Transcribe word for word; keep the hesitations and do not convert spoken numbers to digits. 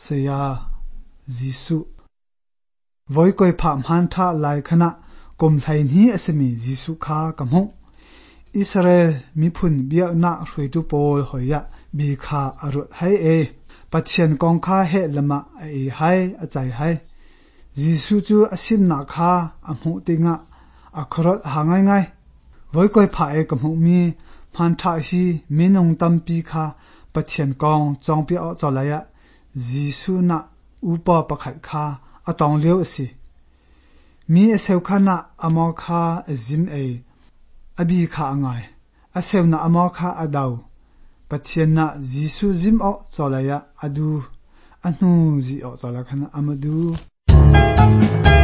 เสียจิสุไว้ก่อยผ่ามหันท่าลายขณะกลมไทยนี้อสมีจิสุขากำหงอิสราเอลมีพุ่นเบียนารวยตุโปลหอยะบีคาอรุดให้เอปัจเจียนกองข้าเฮลมาเอให้อใจให้จิสุจูอสิมนาคาอมุติงะอครดหางไงไว้ก่อยผ่าเอกำหงมีพันท่าฮีมีนงตัมปีคาปัจเจียนกองจองปีอจอลายะจิสุนะอุปปะขัดคาอตองเลี้ยวสิมีเอเซวคานะอมอคาเอซิมเออบีคาไงอเซวนะอมอคาอดาวปัจเจียนนะจิสุจิมอจอลายะอดูอนูจิอจอลาคานะอมาดู